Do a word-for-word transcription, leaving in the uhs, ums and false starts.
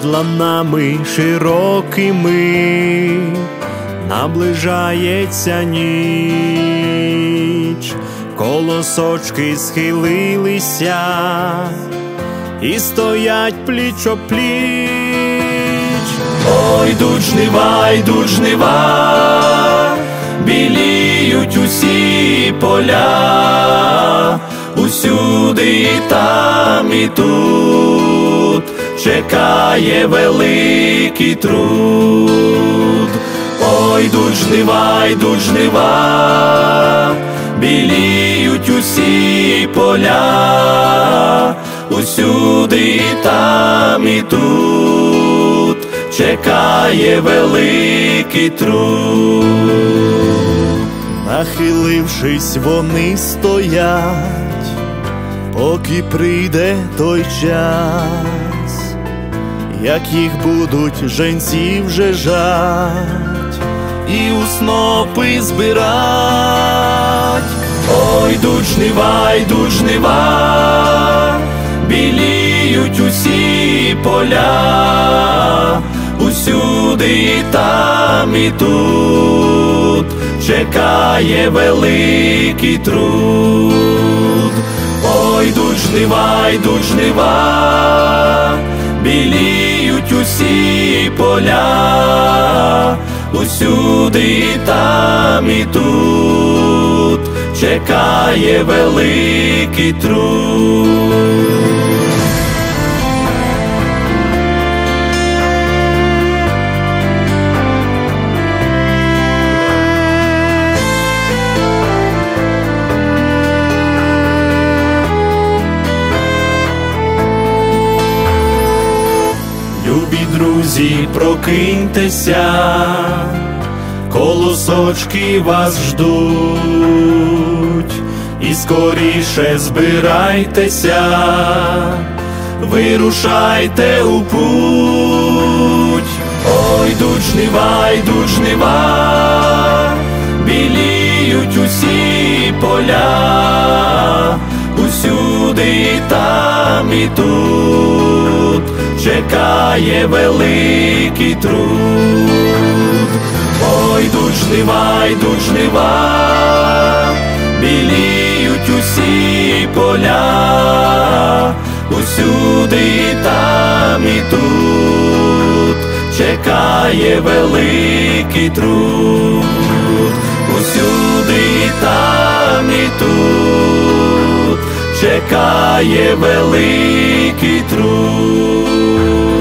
над ланами широкими наближається ніч, колосочки схилилися і стоять пліч-о-пліч. Ой, йдуть жнива, йдуть жнива, біліють усі поля, усюди і там, і тут чекає великий труд. Ой, йдуть жнива, йдуть жнива, біліють усі поля, усюди і там, і тут чекає великий труд. Нахилившись, вони стоять, поки прийде той час, як їх будуть женці вже жать і у снопи збирать. Ой, йдуть жнива, йдуть жнива, біліють усі поля, усюди і там, і тут чекає великий труд. Ой, йдуть жнива, йдуть жнива, біліють усі поля, усюди і там, і тут чекає великий труд. Любі друзі, прокиньтеся, колосочки вас ждуть, і скоріше збирайтеся, вирушайте у путь. Ой, йдуть жнива, йдуть жнива, біліють усі поля, усюди і там, і тут чекає великий труд. Ой, йдуть жнива, йдуть жнива, біліють усі поля, усюди і там, і тут чекає великий труд. Усюди і там, і тут чекає великий труд.